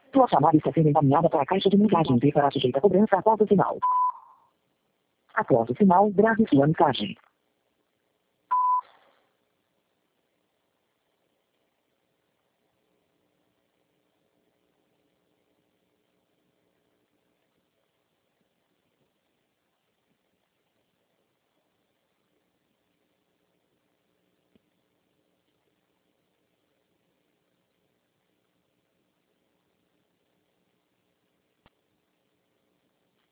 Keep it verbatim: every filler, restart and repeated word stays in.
Tua chamada está sendo encaminhada para a caixa de mensagens e será sujeita a cobrança após o sinal. Após o sinal, grave sua mensagem.